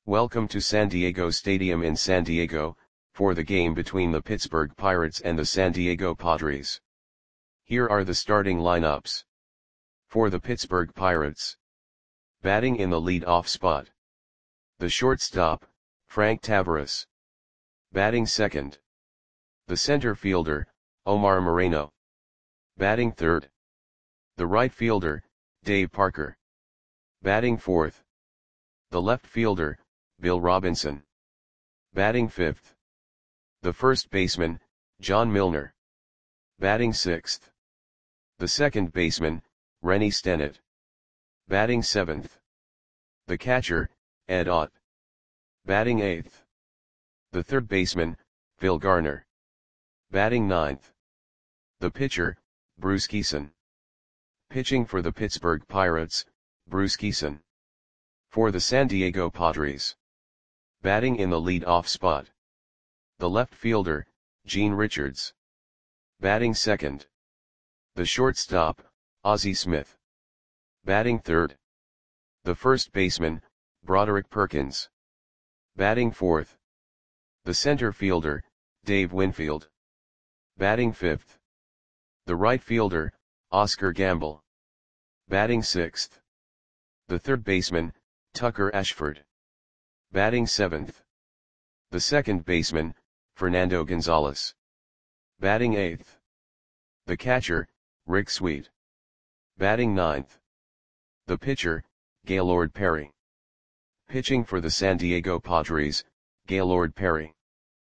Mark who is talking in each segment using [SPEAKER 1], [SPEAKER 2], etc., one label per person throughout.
[SPEAKER 1] Welcome to San Diego Stadium in San Diego, for the game between the Pittsburgh Pirates and the San Diego Padres. Here are the starting lineups. For the Pittsburgh Pirates. Batting in the lead-off spot. The shortstop, Frank Taveras. Batting second. The center fielder, Omar Moreno. Batting third. The right fielder, Dave Parker. Batting fourth. The left fielder, Bill Robinson. Batting fifth. The first baseman, John Milner. Batting sixth. The second baseman, Rennie Stennett. Batting seventh. The catcher, Ed Ott. Batting eighth. The third baseman, Phil Garner. Batting ninth. The pitcher, Bruce Kison. Pitching for the Pittsburgh Pirates, Bruce Kison. For the San Diego Padres. Batting in the lead-off spot. The left fielder, Gene Richards. Batting second. The shortstop, Ozzie Smith. Batting third. The first baseman, Broderick Perkins. Batting fourth. The center fielder, Dave Winfield. Batting fifth. The right fielder, Oscar Gamble. Batting sixth. The third baseman, Tucker Ashford. Batting seventh. The second baseman, Fernando Gonzalez. Batting eighth. The catcher, Rick Sweet. Batting ninth. The pitcher, Gaylord Perry. Pitching for the San Diego Padres, Gaylord Perry.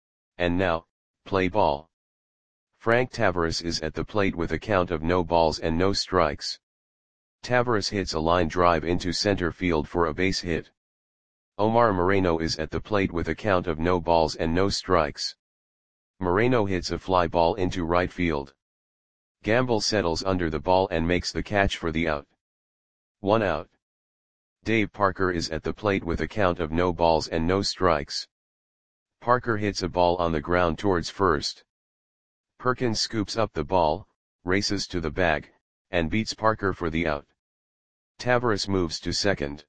[SPEAKER 1] And now, play ball. Frank Taveras is at the plate with a count of no balls and no strikes. Taveras hits a line drive into center field for a base hit. Omar Moreno is at the plate with a count of no balls and no strikes. Moreno hits a fly ball into right field. Gamble settles under the ball and makes the catch for the out. 1 out. Dave Parker is at the plate with a count of no balls and no strikes. Parker hits a ball on the ground towards first. Perkins scoops up the ball, races to the bag, and beats Parker for the out. Taveras moves to second.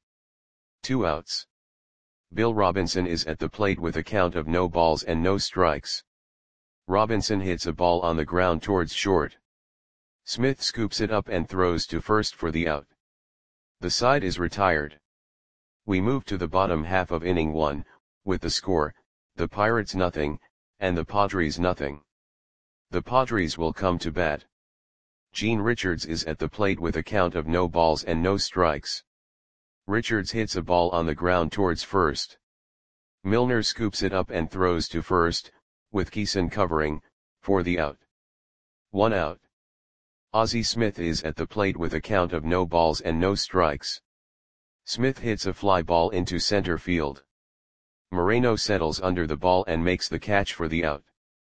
[SPEAKER 1] 2 outs. Bill Robinson is at the plate with a count of no balls and no strikes. Robinson hits a ball on the ground towards short. Smith scoops it up and throws to first for the out. The side is retired. We move to the bottom half of inning 1, with the score, the Pirates nothing, and the Padres nothing. The Padres will come to bat. Gene Richards is at the plate with a count of no balls and no strikes. Richards hits a ball on the ground towards first. Milner scoops it up and throws to first, with Kison covering, for the out. 1 out. Ozzie Smith is at the plate with a count of no balls and no strikes. Smith hits a fly ball into center field. Moreno settles under the ball and makes the catch for the out.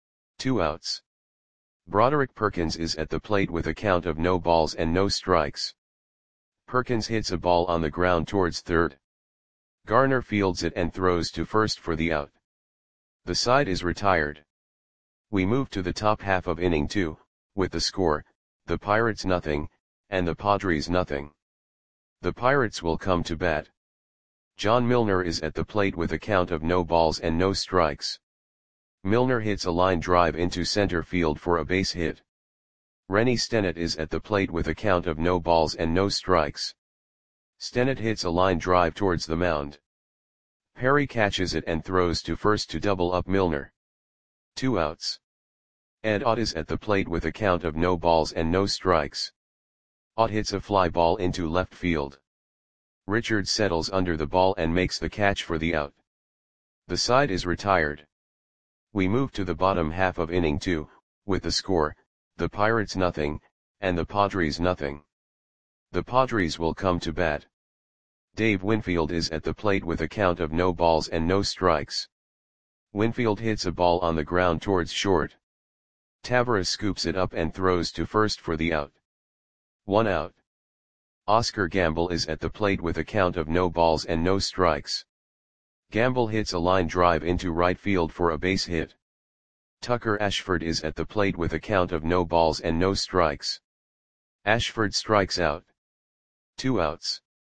[SPEAKER 1] 2 outs. Broderick Perkins is at the plate with a count of no balls and no strikes. Perkins hits a ball on the ground towards third. Garner fields it and throws to first for the out. The side is retired. We move to the top half of inning 2, with the score, the Pirates nothing, and the Padres nothing. The Pirates will come to bat. John Milner is at the plate with a count of no balls and no strikes. Milner hits a line drive into center field for a base hit. Rennie Stennett is at the plate with a count of no balls and no strikes. Stennett hits a line drive towards the mound. Perry catches it and throws to first to double up Milner. 2 outs. Ed Ott is at the plate with a count of no balls and no strikes. Ott hits a fly ball into left field. Richards settles under the ball and makes the catch for the out. The side is retired. We move to the bottom half of inning 2, with the score, the Pirates nothing, and the Padres nothing. The Padres will come to bat. Dave Winfield is at the plate with a count of no balls and no strikes. Winfield hits a ball on the ground towards short. Taveras scoops it up and throws to first for the out. 1 out. Oscar Gamble is at the plate with a count of no balls and no strikes. Gamble hits a line drive into right field for a base hit. Tucker Ashford is at the plate with a count of no balls and no strikes. Ashford strikes out. 2 outs.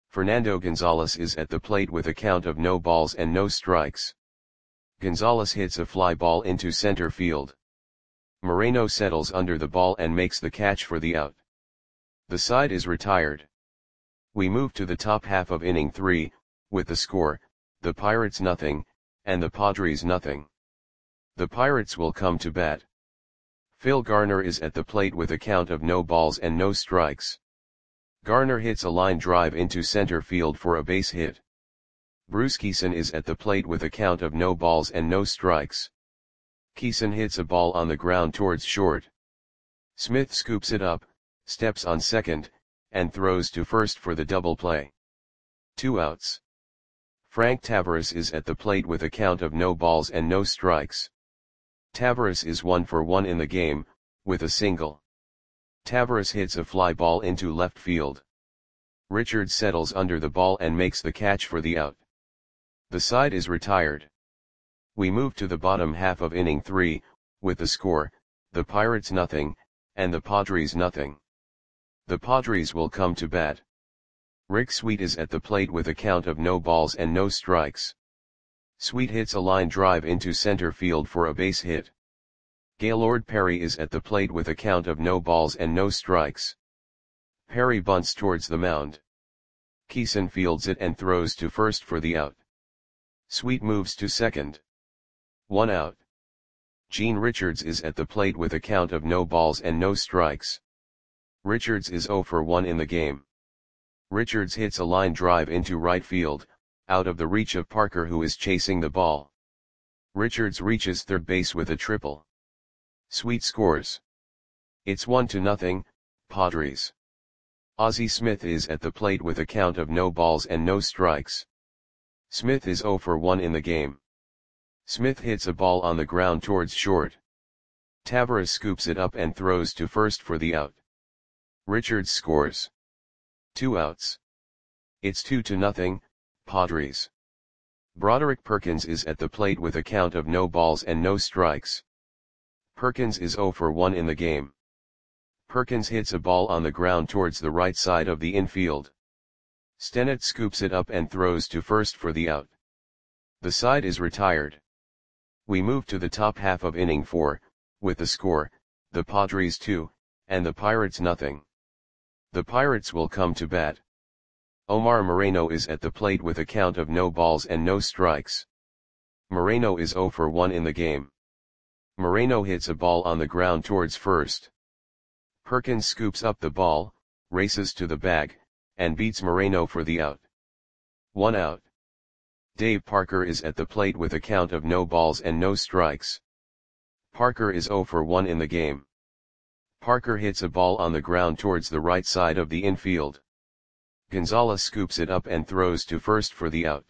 [SPEAKER 1] Fernando Gonzalez is at the plate with a count of no balls and no strikes. Gonzalez hits a fly ball into center field. Moreno settles under the ball and makes the catch for the out. The side is retired. We move to the top half of inning 3, with the score, the Pirates nothing, and the Padres nothing. The Pirates will come to bat. Phil Garner is at the plate with a count of no balls and no strikes. Garner hits a line drive into center field for a base hit. Bruce Kison is at the plate with a count of no balls and no strikes. Kison hits a ball on the ground towards short. Smith scoops it up, steps on second, and throws to first for the double play. 2 outs. Frank Taveras is at the plate with a count of no balls and no strikes. Taveras is 1 for 1 in the game, with a single. Taveras hits a fly ball into left field. Richards settles under the ball and makes the catch for the out. The side is retired. We move to the bottom half of inning 3, with the score, the Pirates nothing, and the Padres nothing. The Padres will come to bat. Rick Sweet is at the plate with a count of no balls and no strikes. Sweet hits a line drive into center field for a base hit. Gaylord Perry is at the plate with a count of no balls and no strikes. Perry bunts towards the mound. Kison fields it and throws to first for the out. Sweet moves to second. 1 out. Gene Richards is at the plate with a count of no balls and no strikes. Richards is 0 for 1 in the game. Richards hits a line drive into right field, out of the reach of Parker, who is chasing the ball. Richards reaches third base with a triple. Sweet scores. It's 1-0, Padres. Ozzie Smith is at the plate with a count of no balls and no strikes. Smith is 0 for 1 in the game. Smith hits a ball on the ground towards short. Taveras scoops it up and throws to first for the out. Richards scores. 2 outs. It's 2-0, Padres. Broderick Perkins is at the plate with a count of no balls and no strikes. Perkins is 0 for 1 in the game. Perkins hits a ball on the ground towards the right side of the infield. Stennett scoops it up and throws to first for the out. The side is retired. We move to the top half of inning 4, with the score, the Padres 2, and the Pirates nothing. The Pirates will come to bat. Omar Moreno is at the plate with a count of no balls and no strikes. Moreno is 0 for 1 in the game. Moreno hits a ball on the ground towards first. Perkins scoops up the ball, races to the bag, and beats Moreno for the out. 1 out. Dave Parker is at the plate with a count of no balls and no strikes. Parker is 0 for 1 in the game. Parker hits a ball on the ground towards the right side of the infield. Gonzalez scoops it up and throws to first for the out.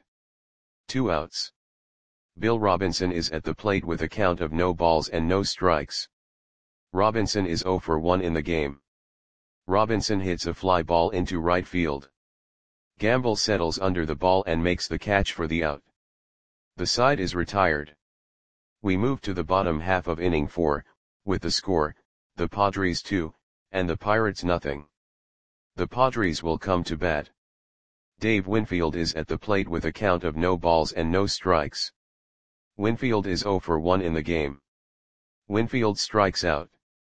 [SPEAKER 1] 2 outs. Bill Robinson is at the plate with a count of no balls and no strikes. Robinson is 0 for 1 in the game. Robinson hits a fly ball into right field. Gamble settles under the ball and makes the catch for the out. The side is retired. We move to the bottom half of inning 4, with the score, the Padres 2, and the Pirates nothing. The Padres will come to bat. Dave Winfield is at the plate with a count of no balls and no strikes. Winfield is 0 for 1 in the game. Winfield strikes out.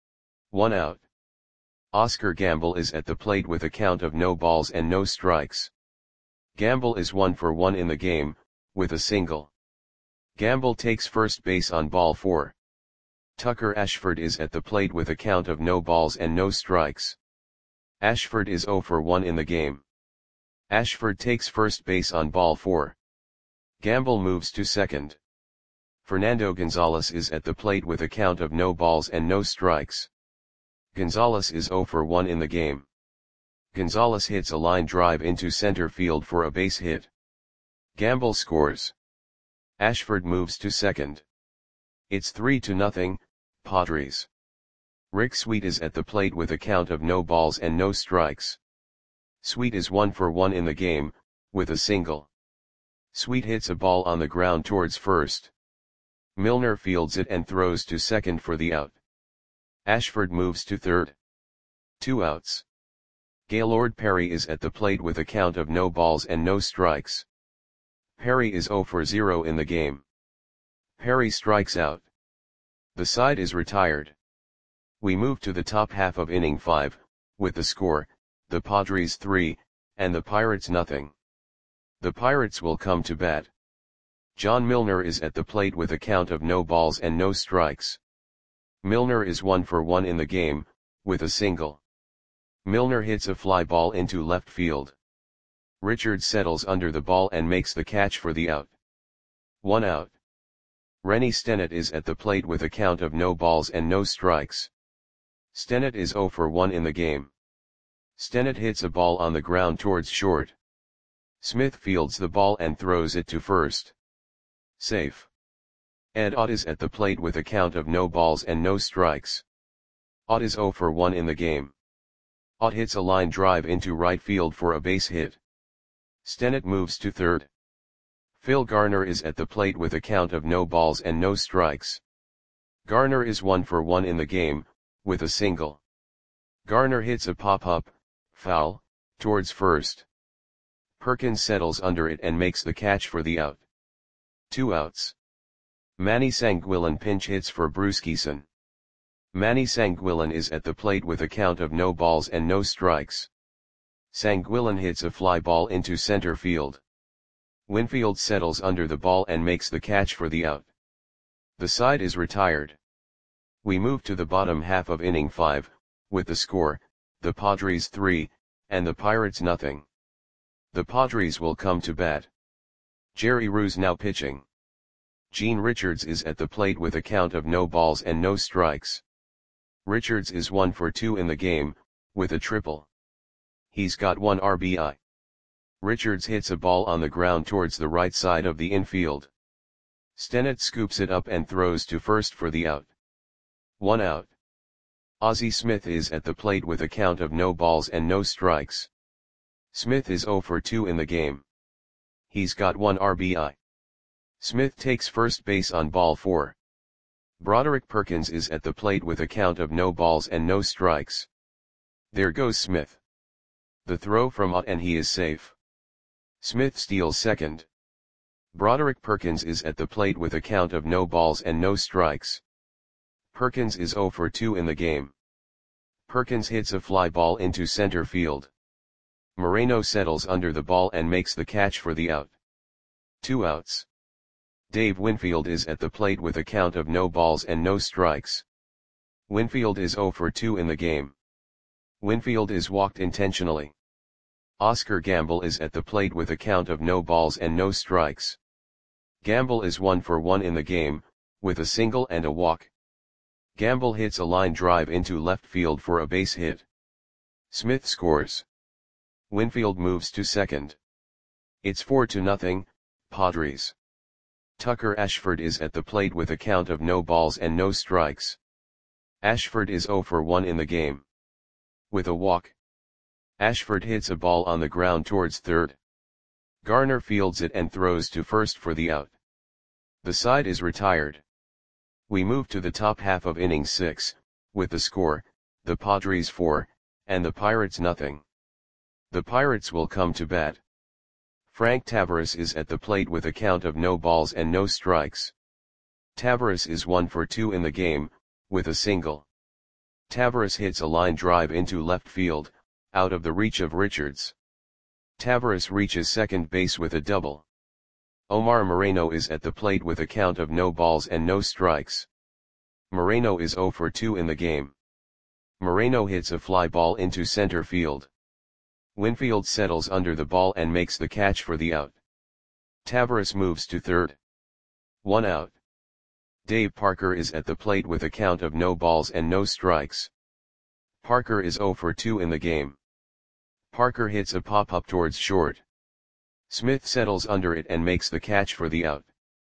[SPEAKER 1] 1 out. Oscar Gamble is at the plate with a count of no balls and no strikes. Gamble is 1 for 1 in the game, with a single. Gamble takes first base on ball 4. Tucker Ashford is at the plate with a count of no balls and no strikes. Ashford is 0 for 1 in the game. Ashford takes first base on ball 4. Gamble moves to second. Fernando Gonzalez is at the plate with a count of no balls and no strikes. Gonzalez is 0 for 1 in the game. Gonzalez hits a line drive into center field for a base hit. Gamble scores. Ashford moves to second. It's 3-0, Padres. Rick Sweet is at the plate with a count of no balls and no strikes. Sweet is 1 for 1 in the game, with a single. Sweet hits a ball on the ground towards first. Milner fields it and throws to second for the out. Ashford moves to third. 2 outs. Gaylord Perry is at the plate with a count of no balls and no strikes. Perry is 0 for 0 in the game. Perry strikes out. The side is retired. We move to the top half of inning 5, with the score, the Padres 3, and the Pirates nothing. The Pirates will come to bat. John Milner is at the plate with a count of no balls and no strikes. Milner is 1 for 1 in the game, with a single. Milner hits a fly ball into left field. Richards settles under the ball and makes the catch for the out. 1 out. Rennie Stennett is at the plate with a count of no balls and no strikes. Stennett is 0 for 1 in the game. Stennett hits a ball on the ground towards short. Smith fields the ball and throws it to first. Safe. Ed Ott is at the plate with a count of no balls and no strikes. Ott is 0 for 1 in the game. Ott hits a line drive into right field for a base hit. Stennett moves to third. Phil Garner is at the plate with a count of no balls and no strikes. Garner is 1 for 1 in the game, with a single. Garner hits a pop-up, foul, towards first. Perkins settles under it and makes the catch for the out. 2 outs. Manny Sanguillen pinch hits for Bruskeson. Manny Sanguillen is at the plate with a count of no balls and no strikes. Sanguillen hits a fly ball into center field. Winfield settles under the ball and makes the catch for the out. The side is retired. We move to the bottom half of inning 5, with the score, the Padres 3, and the Pirates nothing. The Padres will come to bat. Jerry Ruse now pitching. Gene Richards is at the plate with a count of no balls and no strikes. Richards is 1 for 2 in the game, with a triple. He's got 1 RBI. Richards hits a ball on the ground towards the right side of the infield. Stennett scoops it up and throws to first for the out. 1 out. Ozzie Smith is at the plate with a count of no balls and no strikes. Smith is 0 for 2 in the game. He's got 1 RBI. Smith takes first base on ball 4. Broderick Perkins is at the plate with a count of no balls and no strikes. There goes Smith. The throw from Ott and he is safe. Smith steals second. Broderick Perkins is at the plate with a count of no balls and no strikes. Perkins is 0 for 2 in the game. Perkins hits a fly ball into center field. Moreno settles under the ball and makes the catch for the out. 2 outs. Dave Winfield is at the plate with a count of no balls and no strikes. Winfield is 0 for 2 in the game. Winfield is walked intentionally. Oscar Gamble is at the plate with a count of no balls and no strikes. Gamble is 1 for 1 in the game, with a single and a walk. Gamble hits a line drive into left field for a base hit. Smith scores. Winfield moves to second. It's 4-0, Padres. Tucker Ashford is at the plate with a count of no balls and no strikes. Ashford is 0 for 1 in the game. With a walk. Ashford hits a ball on the ground towards third. Garner fields it and throws to first for the out. The side is retired. We move to the top half of inning 6, with the score, the Padres 4, and the Pirates nothing. The Pirates will come to bat. Frank Tavares is at the plate with a count of no balls and no strikes. Tavares is 1 for 2 in the game, with a single. Tavares hits a line drive into left field, out of the reach of Richards. Tavares reaches second base with a double. Omar Moreno is at the plate with a count of no balls and no strikes. Moreno is 0 for 2 in the game. Moreno hits a fly ball into center field. Winfield settles under the ball and makes the catch for the out. Tavares moves to third. 1 out. Dave Parker is at the plate with a count of no balls and no strikes. Parker is 0 for 2 in the game. Parker hits a pop-up towards short. Smith settles under it and makes the catch for the out.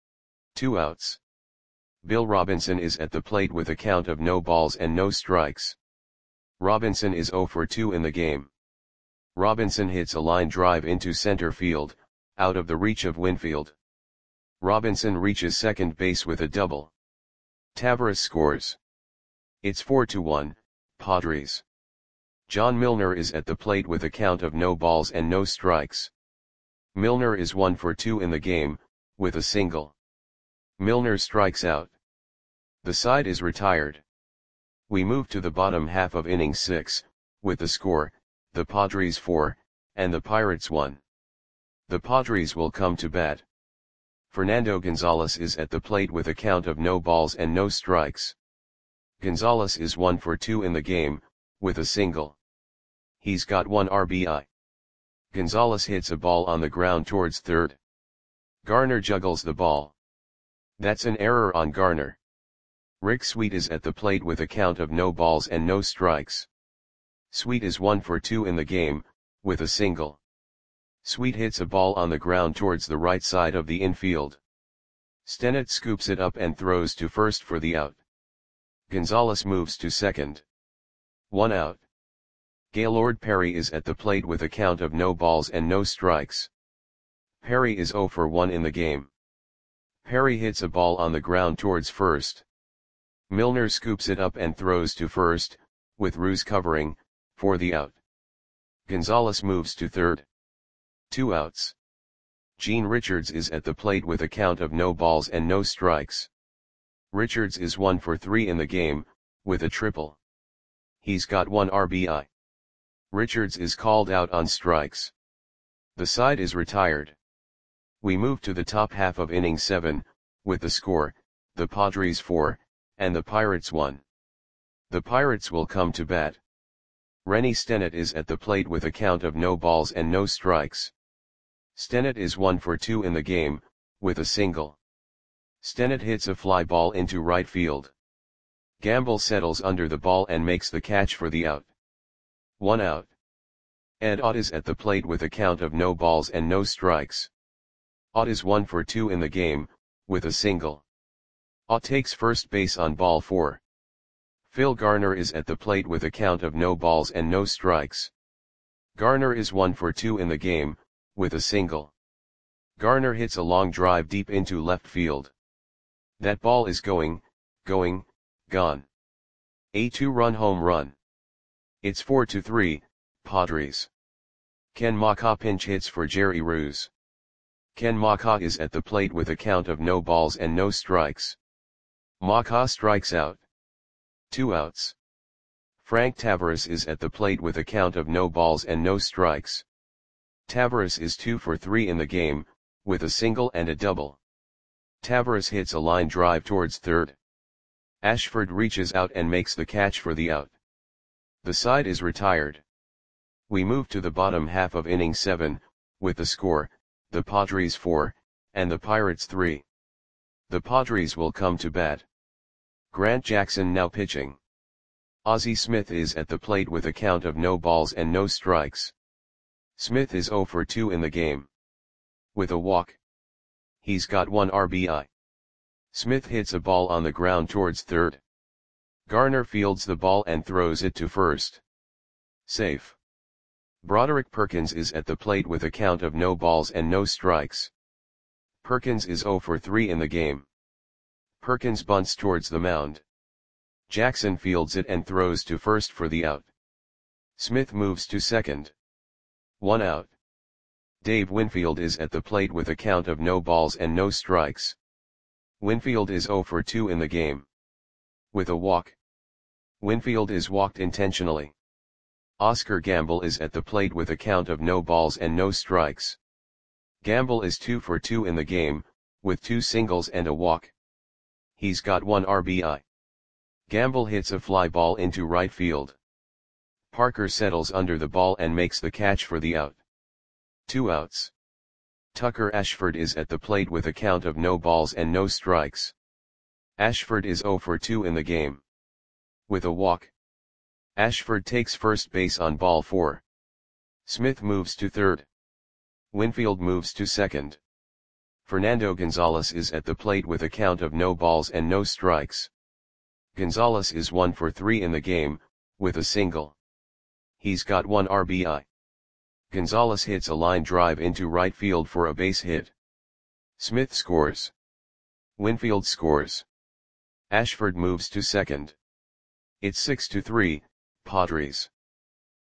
[SPEAKER 1] 2 outs. Bill Robinson is at the plate with a count of no balls and no strikes. Robinson is 0 for 2 in the game. Robinson hits a line drive into center field, out of the reach of Winfield. Robinson reaches second base with a double. Tavares scores. It's 4-1, Padres. John Milner is at the plate with a count of no balls and no strikes. Milner is 1 for 2 in the game, with a single. Milner strikes out. The side is retired. We move to the bottom half of inning 6, with the score, the Padres 4, and the Pirates 1. The Padres will come to bat. Fernando Gonzalez is at the plate with a count of no balls and no strikes. Gonzalez is 1 for 2 in the game, with a single. He's got 1 RBI. Gonzalez hits a ball on the ground towards third. Garner juggles the ball. That's an error on Garner. Rick Sweet is at the plate with a count of no balls and no strikes. Sweet is 1 for 2 in the game, with a single. Sweet hits a ball on the ground towards the right side of the infield. Stennett scoops it up and throws to first for the out. Gonzalez moves to second. 1 out. Gaylord Perry is at the plate with a count of no balls and no strikes. Perry is 0 for 1 in the game. Perry hits a ball on the ground towards first. Milner scoops it up and throws to first, with Ruse covering, for the out. Gonzalez moves to third. 2 outs. Gene Richards is at the plate with a count of no balls and no strikes. Richards is 1 for 3 in the game, with a triple. He's got 1 RBI. Richards is called out on strikes. The side is retired. We move to the top half of inning 7, with the score, the Padres 4, and the Pirates 1. The Pirates will come to bat. Rennie Stennett is at the plate with a count of no balls and no strikes. Stennett is 1 for 2 in the game, with a single. Stennett hits a fly ball into right field. Gamble settles under the ball and makes the catch for the out. 1 out. Ed Ott is at the plate with a count of no balls and no strikes. Ott is 1 for 2 in the game, with a single. Ott takes first base on ball 4. Phil Garner is at the plate with a count of no balls and no strikes. Garner is 1 for 2 in the game, with a single. Garner hits a long drive deep into left field. That ball is gone. A 2-run home run. It's 4-3, Padres. Ken Macha pinch hits for Jerry Ruse. Ken Macha is at the plate with a count of no balls and no strikes. Macha strikes out. 2 outs. Frank Tavares is at the plate with a count of no balls and no strikes. Tavares is 2 for 3 in the game, with a single and a double. Tavares hits a line drive towards third. Ashford reaches out and makes the catch for the out. The side is retired. We move to the bottom half of inning 7, with the score, the Padres 4, and the Pirates 3. The Padres will come to bat. Grant Jackson now pitching. Ozzie Smith is at the plate with a count of no balls and no strikes. Smith is 0 for 2 in the game. With a walk. He's got 1 RBI. Smith hits a ball on the ground towards third. Garner fields the ball and throws it to first. Safe. Broderick Perkins is at the plate with a count of no balls and no strikes. Perkins is 0 for 3 in the game. Perkins bunts towards the mound. Jackson fields it and throws to first for the out. Smith moves to second. 1 out. Dave Winfield is at the plate with a count of no balls and no strikes. Winfield is 0 for 2 in the game. With a walk. Winfield is walked intentionally. Oscar Gamble is at the plate with a count of no balls and no strikes. Gamble is 2 for 2 in the game, with 2 singles and a walk. He's got 1 RBI. Gamble hits a fly ball into right field. Parker settles under the ball and makes the catch for the out. 2 outs. Tucker Ashford is at the plate with a count of no balls and no strikes. Ashford is 0 for 2 in the game. With a walk. Ashford takes first base on ball 4. Smith moves to third. Winfield moves to second. Fernando Gonzalez is at the plate with a count of no balls and no strikes. Gonzalez is 1 for 3 in the game, with a single. He's got 1 RBI. Gonzalez hits a line drive into right field for a base hit. Smith scores. Winfield scores. Ashford moves to second. It's 6-3, Padres.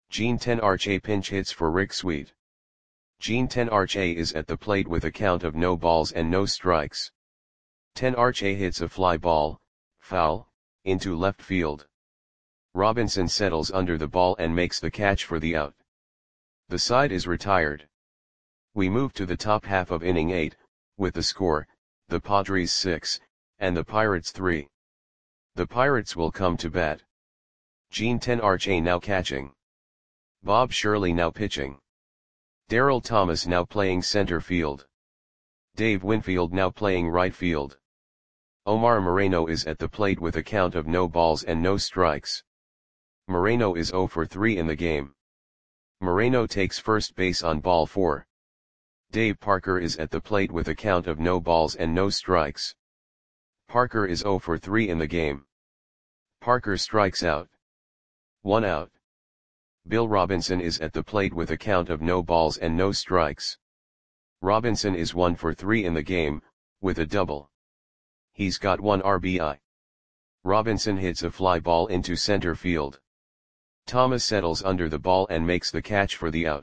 [SPEAKER 1] Gene Tenarche pinch hits for Rick Sweet. Gene Tenarche is at the plate with a count of no balls and no strikes. Tenarche hits a fly ball, foul, into left field. Robinson settles under the ball and makes the catch for the out. The side is retired. We move to the top half of inning 8, with the score, the Padres 6, and the Pirates 3. The Pirates will come to bat. Gene Tenarche now catching. Bob Shirley now pitching. Darryl Thomas now playing center field. Dave Winfield now playing right field. Omar Moreno is at the plate with a count of no balls and no strikes. Moreno is 0 for 3 in the game. Moreno takes first base on ball 4. Dave Parker is at the plate with a count of no balls and no strikes. Parker is 0 for 3 in the game. Parker strikes out. 1 out. Bill Robinson is at the plate with a count of no balls and no strikes. Robinson is 1 for 3 in the game, with a double. He's got 1 RBI. Robinson hits a fly ball into center field. Thomas settles under the ball and makes the catch for the out.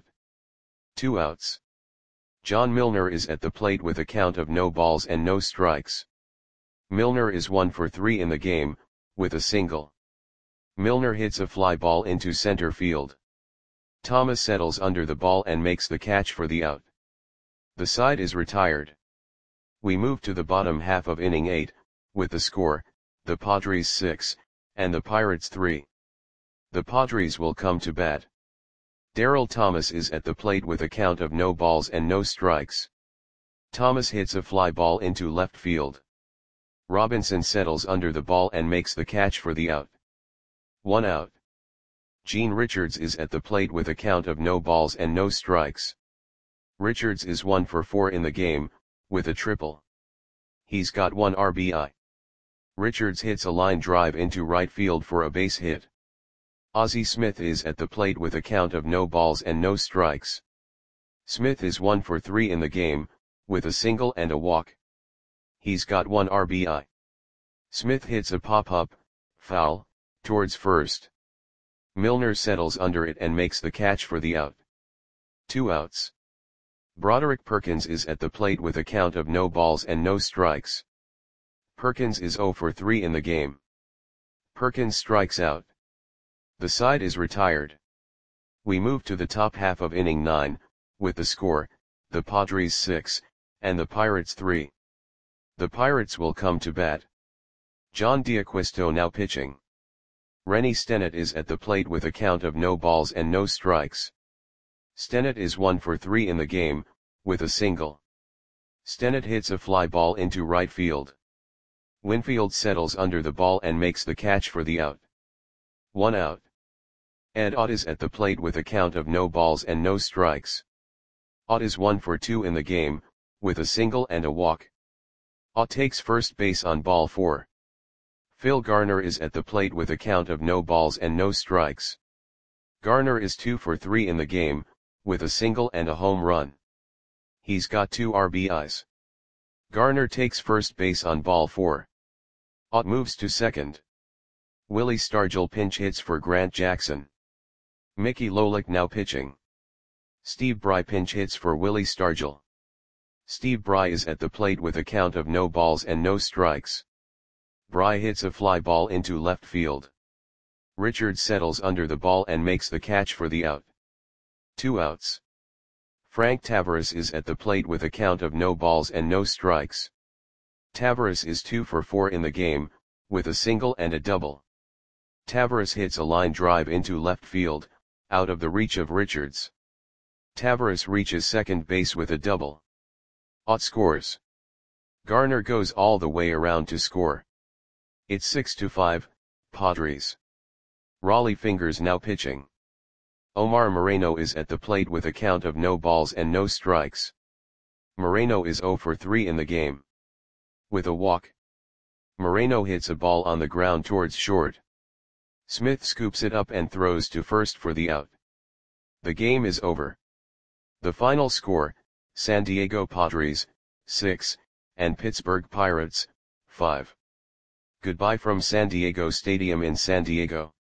[SPEAKER 1] 2 outs. John Milner is at the plate with a count of no balls and no strikes. Milner is 1 for 3 in the game, with a single. Milner hits a fly ball into center field. Thomas settles under the ball and makes the catch for the out. The side is retired. We move to the bottom half of inning 8, with the score, the Padres 6, and the Pirates 3. The Padres will come to bat. Darryl Thomas is at the plate with a count of no balls and no strikes. Thomas hits a fly ball into left field. Robinson settles under the ball and makes the catch for the out. 1 out. Gene Richards is at the plate with a count of no balls and no strikes. Richards is 1 for 4 in the game, with a triple. He's got 1 RBI. Richards hits a line drive into right field for a base hit. Ozzie Smith is at the plate with a count of no balls and no strikes. Smith is 1 for 3 in the game, with a single and a walk. He's got 1 RBI. Smith hits a pop-up, foul, towards first. Milner settles under it and makes the catch for the out. 2 outs. Broderick Perkins is at the plate with a count of no balls and no strikes. Perkins is 0 for 3 in the game. Perkins strikes out. The side is retired. We move to the top half of inning 9, with the score, the Padres 6, and the Pirates 3. The Pirates will come to bat. John D'Acquisto now pitching. Rennie Stennett is at the plate with a count of no balls and no strikes. Stennett is 1 for 3 in the game, with a single. Stennett hits a fly ball into right field. Winfield settles under the ball and makes the catch for the out. 1 out. Ed Ott is at the plate with a count of no balls and no strikes. Ott is 1 for 2 in the game, with a single and a walk. Ott takes first base on ball 4. Phil Garner is at the plate with a count of no balls and no strikes. Garner is 2 for 3 in the game, with a single and a home run. He's got 2 RBIs. Garner takes first base on ball 4. Ott moves to second. Willie Stargell pinch hits for Grant Jackson. Mickey Lolich now pitching. Steve Bry pinch hits for Willie Stargell. Steve Bry is at the plate with a count of no balls and no strikes. Bry hits a fly ball into left field. Richards settles under the ball and makes the catch for the out. 2 outs. Frank Taveras is at the plate with a count of no balls and no strikes. Taveras is 2 for 4 in the game, with a single and a double. Taveras hits a line drive into left field, out of the reach of Richards. Taveras reaches second base with a double. Ott scores. Garner goes all the way around to score. It's 6-5, Padres. Rollie Fingers now pitching. Omar Moreno is at the plate with a count of no balls and no strikes. Moreno is 0 for 3 in the game. With a walk. Moreno hits a ball on the ground towards short. Smith scoops it up and throws to first for the out. The game is over. The final score, San Diego Padres, 6, and Pittsburgh Pirates, 5. Goodbye from San Diego Stadium in San Diego.